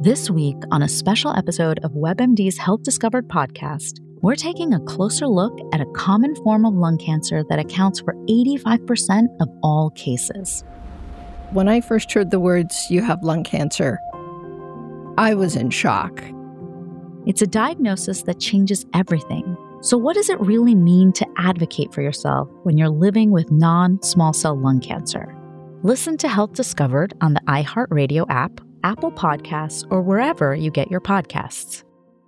This week, on a special episode of WebMD's Health Discovered podcast, we're taking a closer look at a common form of lung cancer that accounts for 85% of all cases. When I first heard the words, "you have lung cancer," I was in shock. It's a diagnosis that changes everything. So what does it really mean to advocate for yourself when you're living with non-small cell lung cancer? Listen to Health Discovered on the iHeartRadio app, Apple Podcasts, or wherever you get your podcasts.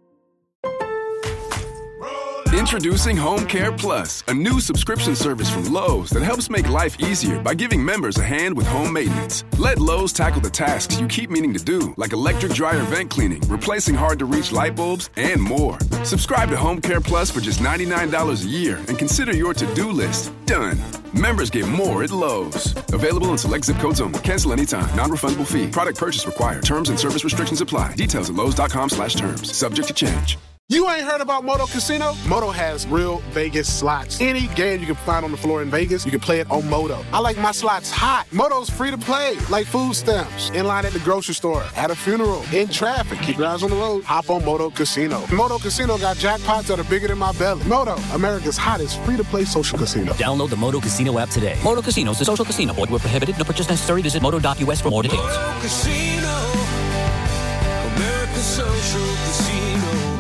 Introducing Home Care Plus, a new subscription service from Lowe's that helps make life easier by giving members a hand with home maintenance. Let Lowe's tackle the tasks you keep meaning to do, like electric dryer vent cleaning, replacing hard-to-reach light bulbs, and more. Subscribe to Home Care Plus for just $99 a year and consider your to-do list done. Members get more at Lowe's. Available in select zip codes only. Cancel anytime. Non-refundable fee. Product purchase required. Terms and service restrictions apply. Details at lowes.com/terms. Subject to change. You ain't heard about Moto Casino? Moto has real Vegas slots. Any game you can find on the floor in Vegas, you can play it on Moto. I like my slots hot. Moto's free to play, like food stamps. In line at the grocery store, at a funeral, in traffic. Keep your eyes on the road. Hop on Moto Casino. Moto Casino got jackpots that are bigger than my belly. Moto, America's hottest free-to-play social casino. Download the Moto Casino app today. Moto Casino is a social casino. Void where prohibited. No purchase necessary. Visit moto.us for more details. Moto Casino, America's social casino.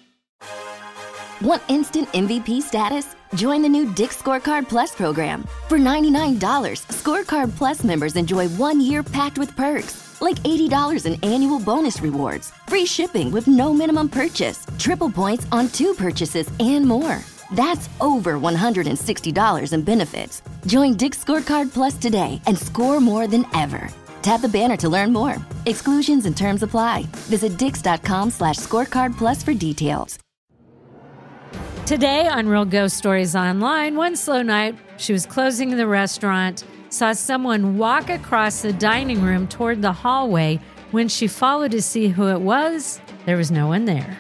Want instant MVP status? Join the new Dick's Scorecard Plus program. For $99, Scorecard Plus members enjoy 1 year packed with perks, like $80 in annual bonus rewards, free shipping with no minimum purchase, triple points on 2 purchases, and more. That's over $160 in benefits. Join Dick's Scorecard Plus today and score more than ever. Tap the banner to learn more. Exclusions and terms apply. Visit dix.com/scorecard plus for details. Today on Real Ghost Stories Online, one slow night, she was closing the restaurant, saw someone walk across the dining room toward the hallway. When she followed to see who it was, there was no one there.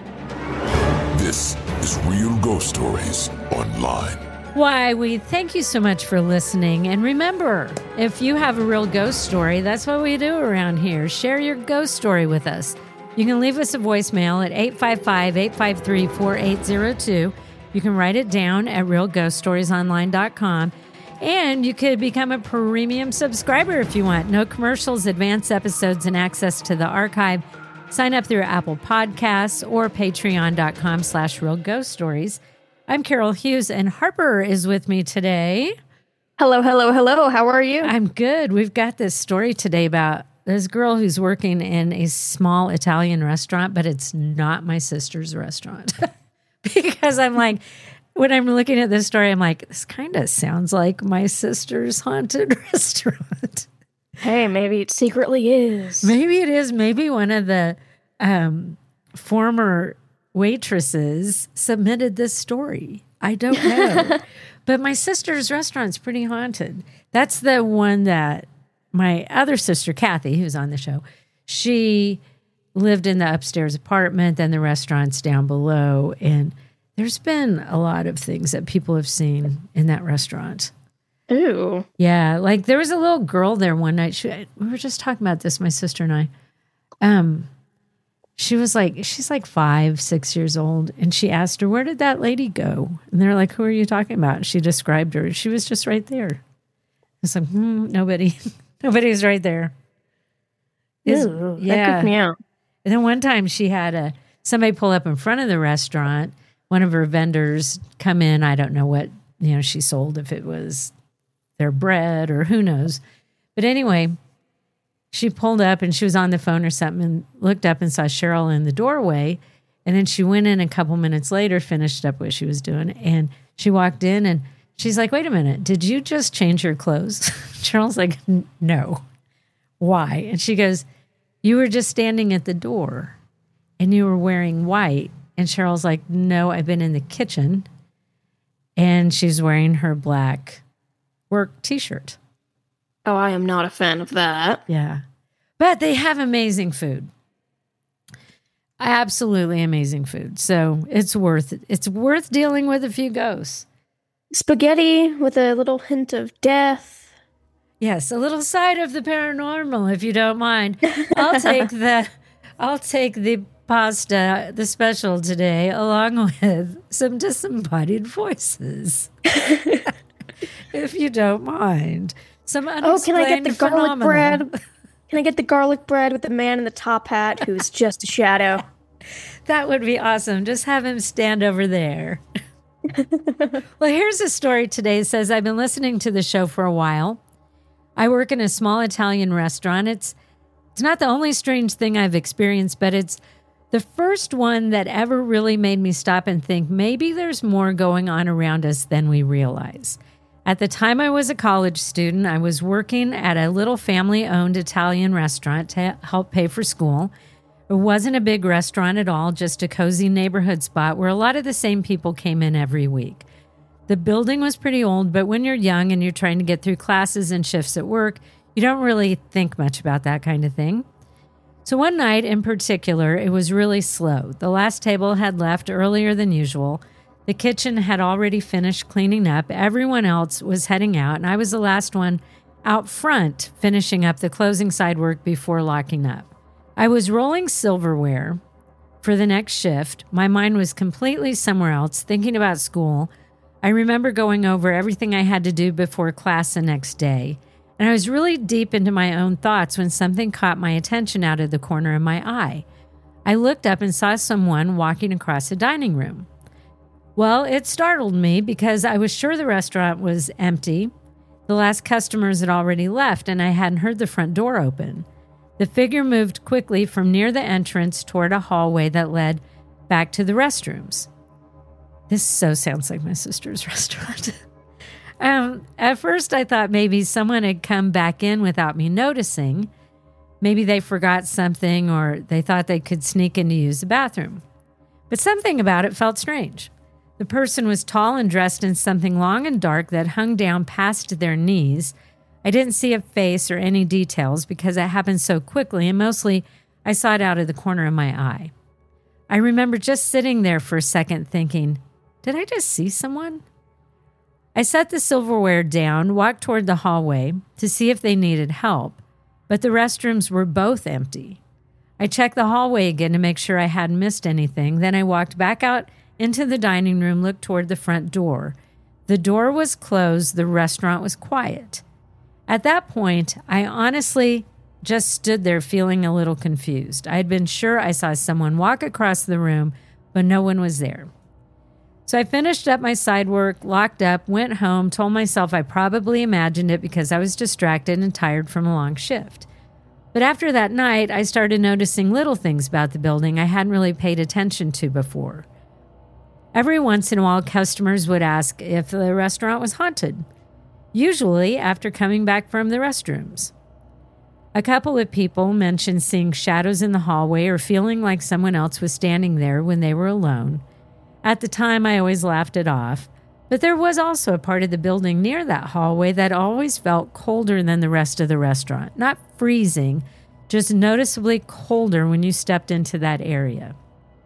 This is Real Ghost Stories Online. Why, we thank you so much for listening. And remember, if you have a real ghost story, that's what we do around here. Share your ghost story with us. You can leave us a voicemail at 855-853-4802. You can write it down at realghoststoriesonline.com. And you could become a premium subscriber if you want. No commercials, advanced episodes, and access to the archive. Sign up through Apple Podcasts or patreon.com/realghoststories. I'm Carol Hughes, and Harper is with me today. Hello, hello, hello. How are you? I'm good. We've got this story today about this girl who's working in a small Italian restaurant, but it's not my sister's restaurant. Because I'm like, when I'm looking at this story, I'm like, this kind of sounds like my sister's haunted restaurant. Hey, maybe it secretly is. Maybe it is. Maybe one of the former waitresses submitted this story. I don't know. But my sister's restaurant's pretty haunted. That's the one that my other sister, Kathy, who's on the show, she lived in the upstairs apartment, then the restaurant's down below. And there's been a lot of things that people have seen in that restaurant. Ooh. Yeah. Like there was a little girl there one night. We were just talking about this, my sister and I. She's like 5-6 years old. And she asked her, where did that lady go? And they're like, who are you talking about? She described her. She was just right there. It's like, nobody. Nobody's right there. Ooh, that took me out. And then one time she had somebody pull up in front of the restaurant. One of her vendors come in. I don't know what, she sold, if it was their bread or who knows. But anyway, she pulled up and she was on the phone or something and looked up and saw Cheryl in the doorway. And then she went in a couple minutes later, finished up what she was doing. And she walked in and she's like, wait a minute, did you just change your clothes? Cheryl's like, no. Why? And she goes, you were just standing at the door and you were wearing white. And Cheryl's like, no, I've been in the kitchen. And she's wearing her black work t-shirt. Oh, I am not a fan of that. Yeah. But they have amazing food. Absolutely amazing food. So it's worth dealing with a few ghosts. Spaghetti with a little hint of death. Yes, a little side of the paranormal, if you don't mind. I'll take I'll take the pasta, the special today, along with some disembodied voices. If you don't mind. Some can I get the garlic phenomenon. bread? Can I get the garlic bread with the man in the top hat who's just a shadow? That would be awesome. Just have him stand over there. Well, here's a story today. It says, I've been listening to the show for a while. I work in a small Italian restaurant. It's not the only strange thing I've experienced, but it's the first one that ever really made me stop and think maybe there's more going on around us than we realize. At the time I was a college student, I was working at a little family-owned Italian restaurant to help pay for school. It wasn't a big restaurant at all, just a cozy neighborhood spot where a lot of the same people came in every week. The building was pretty old, but when you're young and you're trying to get through classes and shifts at work, you don't really think much about that kind of thing. So one night in particular, it was really slow. The last table had left earlier than usual. The kitchen had already finished cleaning up. Everyone else was heading out, and I was the last one out front finishing up the closing side work before locking up. I was rolling silverware for the next shift. My mind was completely somewhere else, thinking about school. I remember going over everything I had to do before class the next day, and I was really deep into my own thoughts when something caught my attention out of the corner of my eye. I looked up and saw someone walking across the dining room. Well, it startled me because I was sure the restaurant was empty. The last customers had already left, and I hadn't heard the front door open. The figure moved quickly from near the entrance toward a hallway that led back to the restrooms. This so sounds like my sister's restaurant. At first, I thought maybe someone had come back in without me noticing. Maybe they forgot something or they thought they could sneak in to use the bathroom. But something about it felt strange. The person was tall and dressed in something long and dark that hung down past their knees. I didn't see a face or any details because it happened so quickly, and mostly I saw it out of the corner of my eye. I remember just sitting there for a second thinking, did I just see someone? I set the silverware down, walked toward the hallway to see if they needed help, but the restrooms were both empty. I checked the hallway again to make sure I hadn't missed anything. Then I walked back out into the dining room, looked toward the front door. The door was closed. The restaurant was quiet. At that point, I honestly just stood there feeling a little confused. I had been sure I saw someone walk across the room, but no one was there. So I finished up my side work, locked up, went home, told myself I probably imagined it because I was distracted and tired from a long shift. But after that night, I started noticing little things about the building I hadn't really paid attention to before. Every once in a while, customers would ask if the restaurant was haunted, usually after coming back from the restrooms. A couple of people mentioned seeing shadows in the hallway or feeling like someone else was standing there when they were alone. At the time, I always laughed it off, but there was also a part of the building near that hallway that always felt colder than the rest of the restaurant. Not freezing, just noticeably colder when you stepped into that area.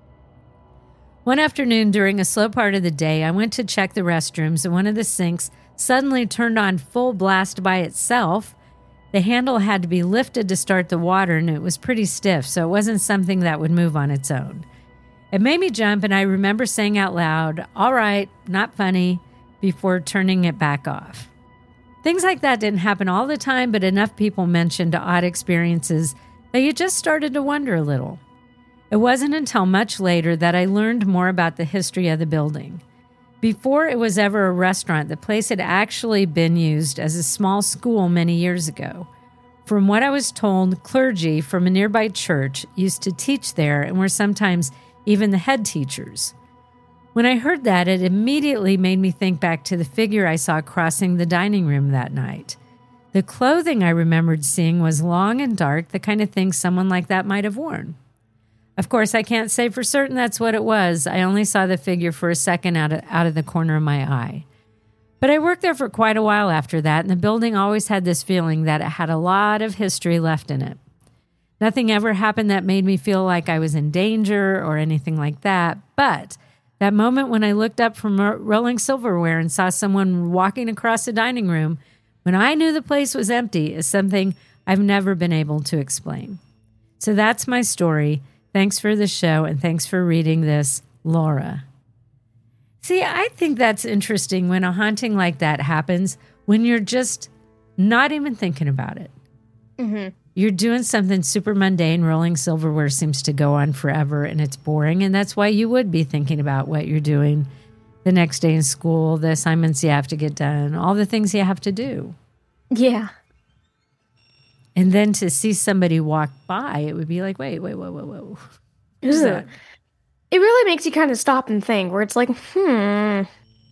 One afternoon during a slow part of the day, I went to check the restrooms, and one of the sinks suddenly turned on full blast by itself. The handle had to be lifted to start the water, and it was pretty stiff, so it wasn't something that would move on its own. It made me jump, and I remember saying out loud, "All right, not funny," before turning it back off. Things like that didn't happen all the time, but enough people mentioned odd experiences that you just started to wonder a little. It wasn't until much later that I learned more about the history of the building. Before it was ever a restaurant, the place had actually been used as a small school many years ago. From what I was told, clergy from a nearby church used to teach there and were sometimes even the head teachers. When I heard that, it immediately made me think back to the figure I saw crossing the dining room that night. The clothing I remembered seeing was long and dark, the kind of thing someone like that might have worn. Of course, I can't say for certain that's what it was. I only saw the figure for a second out of the corner of my eye. But I worked there for quite a while after that, and the building always had this feeling that it had a lot of history left in it. Nothing ever happened that made me feel like I was in danger or anything like that, but that moment when I looked up from rolling silverware and saw someone walking across the dining room when I knew the place was empty is something I've never been able to explain. So that's my story. Thanks for the show, and thanks for reading this, Laura. See, I think that's interesting when a haunting like that happens, when you're just not even thinking about it. Mm-hmm. You're doing something super mundane. Rolling silverware seems to go on forever, and it's boring. And that's why you would be thinking about what you're doing the next day in school, the assignments you have to get done, all the things you have to do. Yeah. And then to see somebody walk by, it would be like, wait, whoa. Who's that? It really makes you kind of stop and think, where it's like, I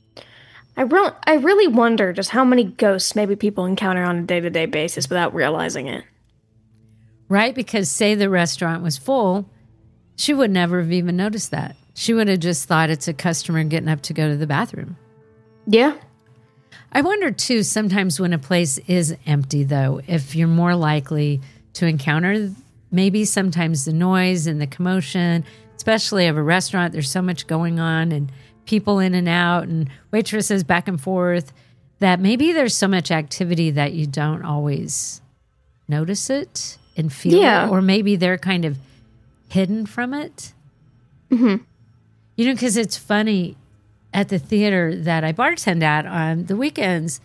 really wonder just how many ghosts maybe people encounter on a day-to-day basis without realizing it. Right? Because say the restaurant was full, she would never have even noticed that. She would have just thought it's a customer getting up to go to the bathroom. Yeah. I wonder, too, sometimes when a place is empty, though, if you're more likely to encounter maybe sometimes the noise and the commotion, especially of a restaurant. There's so much going on and people in and out and waitresses back and forth that maybe there's so much activity that you don't always notice it and feel it. Or maybe they're kind of hidden from it. Mm-hmm. You know, because it's funny, at the theater that I bartend at on the weekends,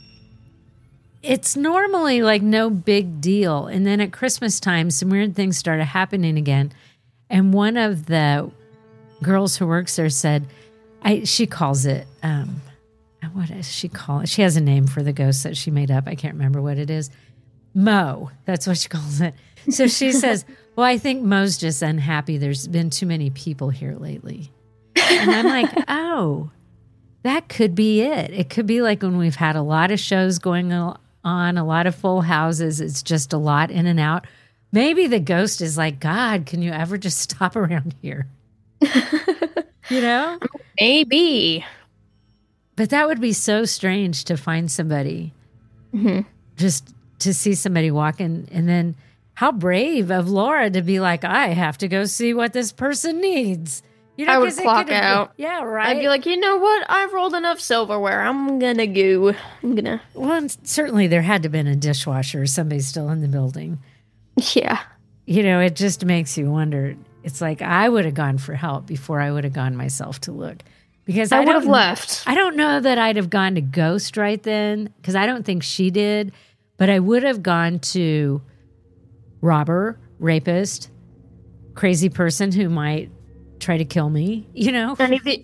it's normally like no big deal. And then at Christmas time, some weird things started happening again. And one of the girls who works there said, she calls it, what does she call it? She has a name for the ghost that she made up. I can't remember what it is. Mo, that's what she calls it. So she says, well, I think Mo's just unhappy. There's been too many people here lately. And I'm like, oh, that could be it. It could be like when we've had a lot of shows going on, a lot of full houses. It's just a lot in and out. Maybe the ghost is like, God, can you ever just stop around here? You know? Maybe. But that would be so strange to find somebody, just to see somebody walking. And then how brave of Laura to be like, I have to go see what this person needs. You know, I would clock out. Yeah, right. I'd be like, you know what? I've rolled enough silverware. I'm gonna go. Well, and certainly there had to have been a dishwasher or somebody still in the building. Yeah. You know, it just makes you wonder. It's like I would have gone for help before I would have gone myself to look. Because I would have left. I don't know that I'd have gone to Ghost right then, because I don't think she did. But I would have gone to robber, rapist, crazy person who might try to kill me, you know? Any of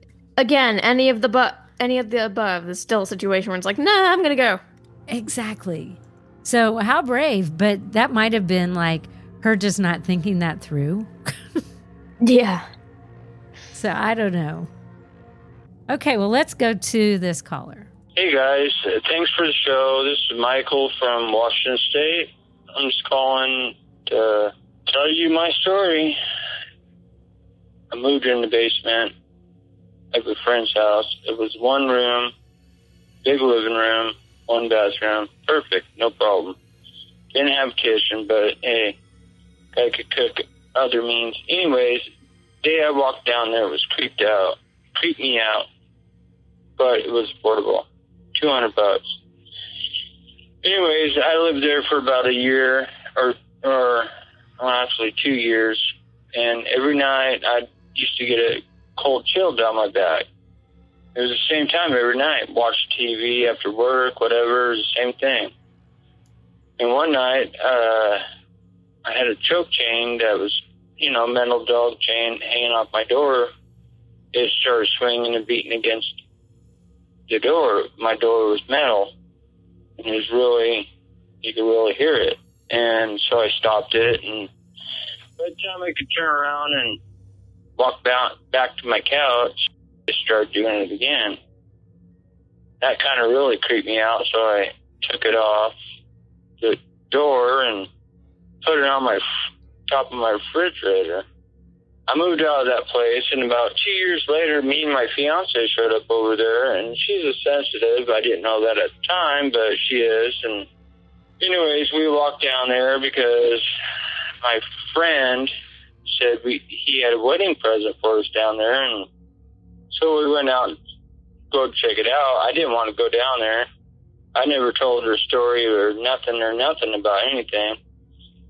the above is still a situation where it's like, nah, I'm gonna go. Exactly. So how brave, but that might have been like her just not thinking that through. Yeah. So I don't know. Okay, well, let's go to this caller. Hey guys, thanks for the show. This is Michael from Washington State. I'm just calling to tell you my story. I moved in the basement of a friend's house. It was one room, big living room, one bathroom. Perfect, no problem. Didn't have a kitchen, but hey, I could cook other means. Anyways, the day I walked down there, it was creeped me out, but it was affordable, $200. Anyways, I lived there for about a year, or actually 2 years, and every night I used to get a cold chill down my back. It was the same time every night. Watch TV after work, whatever, it was the same thing. And one night, I had a choke chain that was, metal dog chain hanging off my door. It started swinging and beating against the door. My door was metal, and it was you could really hear it. And so I stopped it, and by the time I could turn around and walk back to my couch, I started doing it again. That kind of really creeped me out, so I took it off the door and put it on my top of my refrigerator. I moved out of that place, and about 2 years later, me and my fiance showed up over there, and she's a sensitive. I didn't know that at the time, but she is. And anyways, we walked down there because my friend said he had a wedding present for us down there, and so we went out and go check it out. I didn't want to go down there. I never told her story or nothing about anything.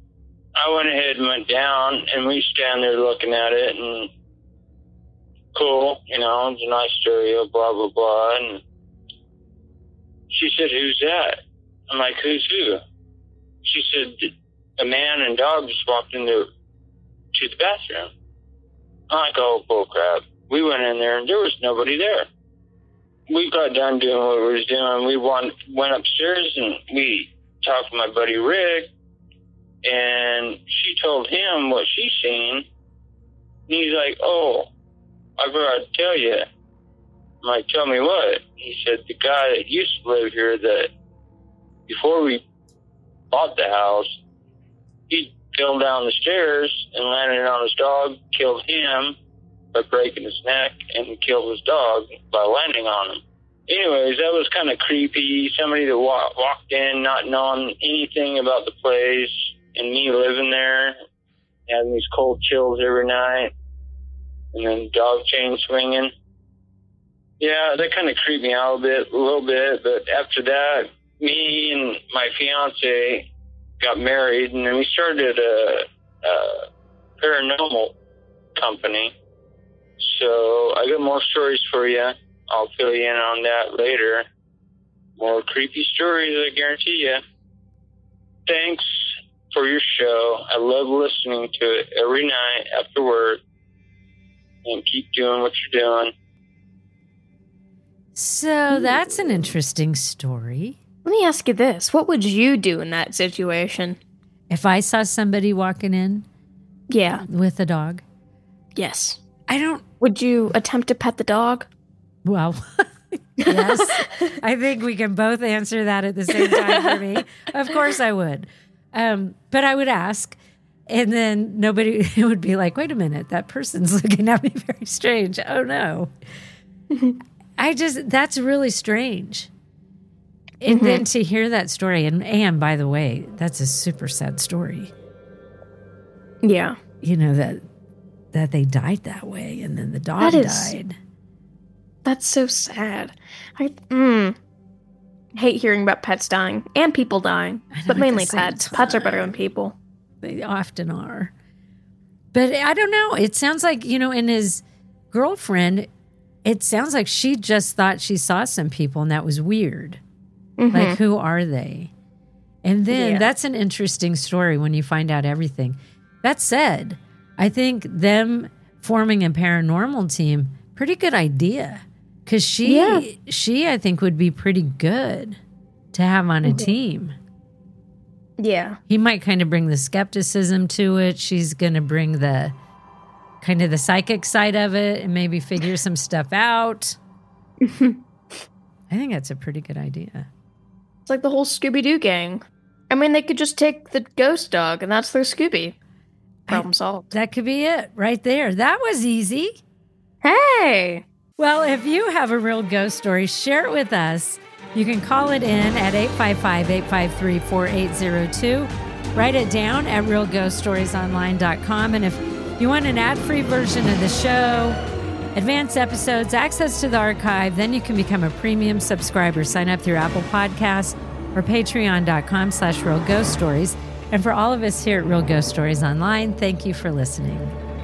I went ahead and went down, and we stand there looking at it, and cool, you know, it's a nice stereo, blah, blah, blah. And she said, "Who's that?" I'm like, "Who's who?" She said, "A man and dog just walked into the bathroom." I'm like, "Oh, bull crap." We went in there, and there was nobody there. We got done doing what we was doing. We went upstairs, and we talked to my buddy Rick, and she told him what she seen. And he's like, "Oh, I forgot to tell you." I'm like, "Tell me what?" He said, "The guy that used to live here, that before we bought the house, he fell down the stairs and landed on his dog, killed him by breaking his neck, and killed his dog by landing on him." Anyways, that was kind of creepy. Somebody that walked in not knowing anything about the place, and me living there, having these cold chills every night, and then dog chain swinging. Yeah, that kind of creeped me out a little bit. But after that, me and my fiance got married, and then we started a paranormal company. So I got more stories for you. I'll fill you in on that later. More creepy stories, I guarantee you. Thanks for your show. I love listening to it every night after work. And keep doing what you're doing. So that's an interesting story. Let me ask you this. What would you do in that situation? If I saw somebody walking in with a dog? Yes. I Would you attempt to pet the dog? Well, yes. I think we can both answer that at the same time for me. Of course I would. But I would ask, and then nobody would be like, "Wait a minute, that person's looking at me very strange." Oh, no. That's really strange. And then to hear that story, and by the way, that's a super sad story. Yeah. You know, that they died that way, and then the dog died. That's so sad. I hate hearing about pets dying and people dying, but mainly pets. Pets are better than people. They often are. But I don't know. It sounds like, in his girlfriend, it sounds like she just thought she saw some people, and that was weird. Like, who are they? And then that's an interesting story when you find out everything. That said, I think them forming a paranormal team, pretty good idea. Because she, I think, would be pretty good to have on a team. Yeah. He might kind of bring the skepticism to it. She's going to bring the kind of the psychic side of it and maybe figure some stuff out. I think that's a pretty good idea. It's like the whole Scooby-Doo gang. I mean, they could just take the ghost dog, and that's their Scooby. Problem solved. That could be it right there. That was easy. Hey! Well, if you have a real ghost story, share it with us. You can call it in at 855-853-4802. Write it down at realghoststoriesonline.com. And if you want an ad-free version of the show, advanced episodes, access to the archive, then you can become a premium subscriber. Sign up through Apple Podcasts or patreon.com/realghoststories. And for all of us here at Real Ghost Stories Online, thank you for listening.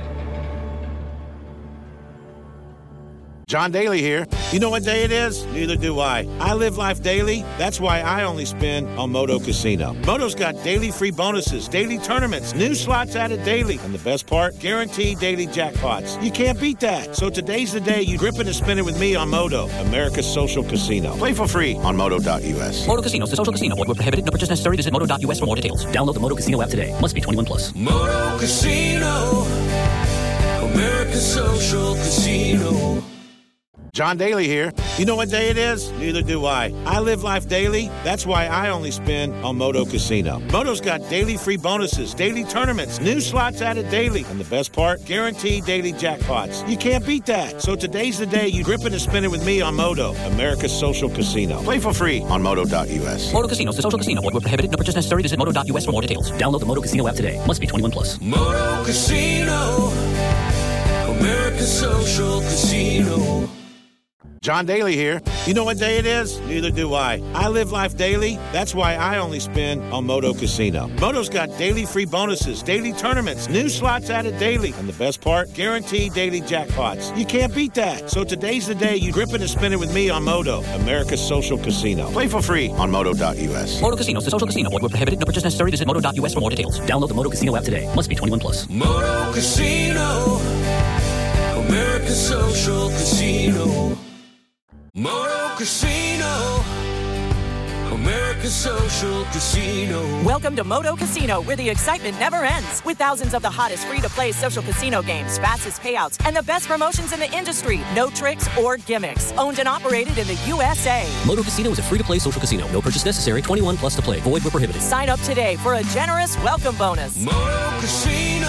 John Daly here. You know what day it is? Neither do I. I live life daily. That's why I only spin on Moto Casino. Moto's got daily free bonuses, daily tournaments, new slots added daily. And the best part? Guaranteed daily jackpots. You can't beat that. So today's the day you grip it and spin it with me on Moto, America's social casino. Play for free on Moto.us. Moto Casino, the social casino. Void where prohibited. No purchase necessary. Visit Moto.us for more details. Download the Moto Casino app today. Must be 21 plus. Moto Casino, America's social casino. John Daly here. You know what day it is? Neither do I. I live life daily. That's why I only spin on Moto Casino. Moto's got daily free bonuses, daily tournaments, new slots added daily. And the best part? Guaranteed daily jackpots. You can't beat that. So today's the day you grip it and spin it with me on Moto, America's social casino. Play for free on Moto.us. Moto Casino, the social casino. Void where prohibited. No purchase necessary. Visit Moto.us for more details. Download the Moto Casino app today. Must be 21 plus. Moto Casino, America's social casino. John Daly here. You know what day it is? Neither do I. I live life daily. That's why I only spin on Moto Casino. Moto's got daily free bonuses, daily tournaments, new slots added daily. And the best part? Guaranteed daily jackpots. You can't beat that. So today's the day you grip it and spin it with me on Moto, America's social casino. Play for free on Moto.us. Moto Casino is a social casino. Void where prohibited. No purchase necessary. Visit Moto.us for more details. Download the Moto Casino app today. Must be 21 plus. Moto Casino, America's social casino. Moto Casino, America's social casino. Welcome to Moto Casino, where the excitement never ends. With thousands of the hottest free-to-play social casino games, fastest payouts, and the best promotions in the industry. No tricks or gimmicks. Owned and operated in the USA. Moto Casino is a free-to-play social casino. No purchase necessary. 21 plus to play. Void where prohibited. Sign up today for a generous welcome bonus. Moto Casino,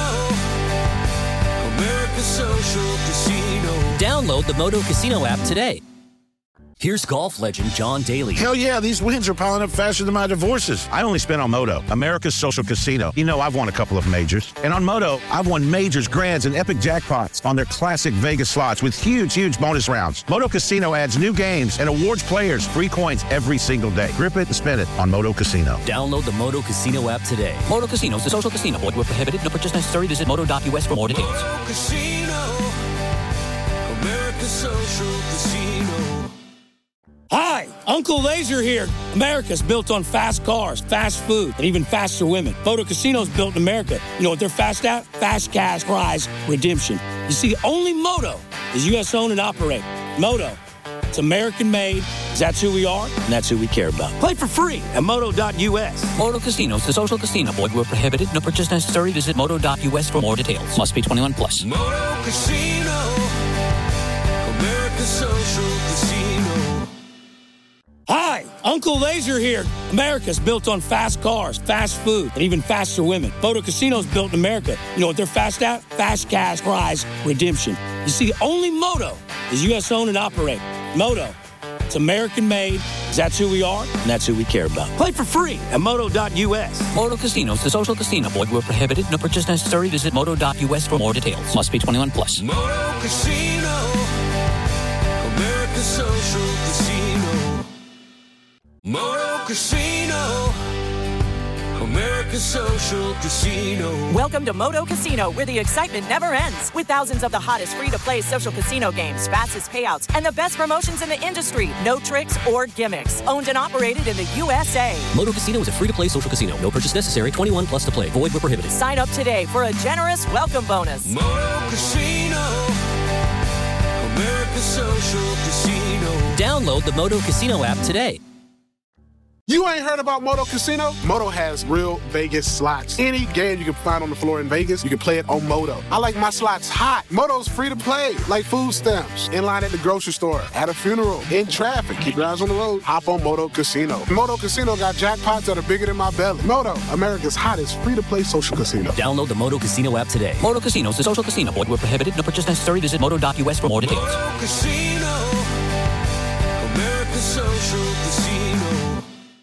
America's social casino. Download the Moto Casino app today. Here's golf legend John Daly. Hell yeah, these wins are piling up faster than my divorces. I only spin on Moto, America's social casino. You know, I've won a couple of majors. And on Moto, I've won majors, grands, and epic jackpots on their classic Vegas slots with huge bonus rounds. Moto Casino adds new games and awards players free coins every single day. Grip it and spin it on Moto Casino. Download the Moto Casino app today. Moto Casino is a social casino. Void where prohibited. No purchase necessary. Visit Moto.us for more details. Moto Casino, America's social casino. Hi, Uncle Laser here. America's built on fast cars, fast food, and even faster women. Moto Casino's built in America. You know what they're fast at? Fast cash prize redemption. You see, only Moto is U.S. owned and operated. Moto, it's American made. That's who we are, and that's who we care about. Play for free at Moto.us. Moto Casino is a social casino. Void where prohibited. No purchase necessary. Visit Moto.us for more details. Must be 21 plus. Moto Casino, America's social casino. Hi, Uncle Laser here. America's built on fast cars, fast food, and even faster women. Moto Casino's built in America. You know what they're fast at? Fast cash prize redemption. You see, only Moto is U.S. owned and operated. Moto, it's American made. That's who we are, and that's who we care about. Play for free at Moto.us. Moto Casino is a social casino. Void where prohibited. No purchase necessary. Visit Moto.us for more details. Must be 21 plus. Moto Casino, America's social casino. Moto Casino, America's social casino. Welcome to Moto Casino, where the excitement never ends. With thousands of the hottest free-to-play social casino games, fastest payouts, and the best promotions in the industry. No tricks or gimmicks. Owned and operated in the USA. Moto Casino is a free-to-play social casino. No purchase necessary. 21 plus to play. Void where prohibited. Sign up today for a generous welcome bonus. Moto Casino, America's social casino. Download the Moto Casino app today. You ain't heard about Moto Casino? Moto has real Vegas slots. Any game you can find on the floor in Vegas, you can play it on Moto. I like my slots hot. Moto's free to play, like food stamps. In line at the grocery store, at a funeral, in traffic. Keep your eyes on the road. Hop on Moto Casino. Moto Casino got jackpots that are bigger than my belly. Moto, America's hottest free-to-play social casino. Download the Moto Casino app today. Moto Casino is a social casino. Void where prohibited. No purchase necessary. Visit Moto.us for more details. Moto Casino, America's social casino.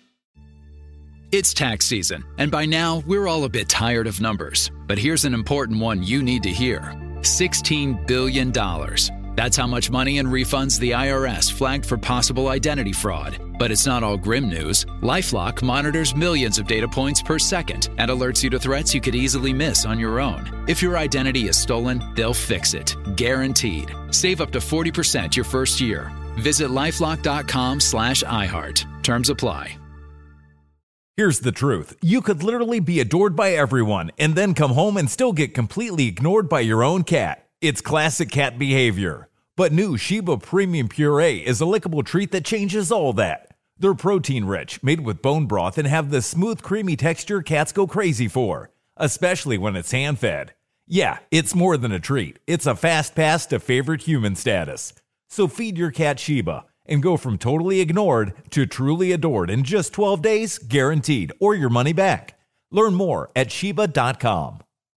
It's tax season, and by now, we're all a bit tired of numbers. But here's an important one you need to hear. $16 billion. That's how much money in refunds the IRS flagged for possible identity fraud. But it's not all grim news. LifeLock monitors millions of data points per second and alerts you to threats you could easily miss on your own. If your identity is stolen, they'll fix it. Guaranteed. Save up to 40% your first year. Visit LifeLock.com/iHeart. Terms apply. Here's the truth. You could literally be adored by everyone and then come home and still get completely ignored by your own cat. It's classic cat behavior. But new Sheba Premium Puree is a lickable treat that changes all that. They're protein-rich, made with bone broth, and have the smooth, creamy texture cats go crazy for, especially when it's hand-fed. Yeah, it's more than a treat. It's a fast pass to favorite human status. So feed your cat Sheba and go from totally ignored to truly adored in just 12 days, guaranteed, or your money back. Learn more at Sheba.com.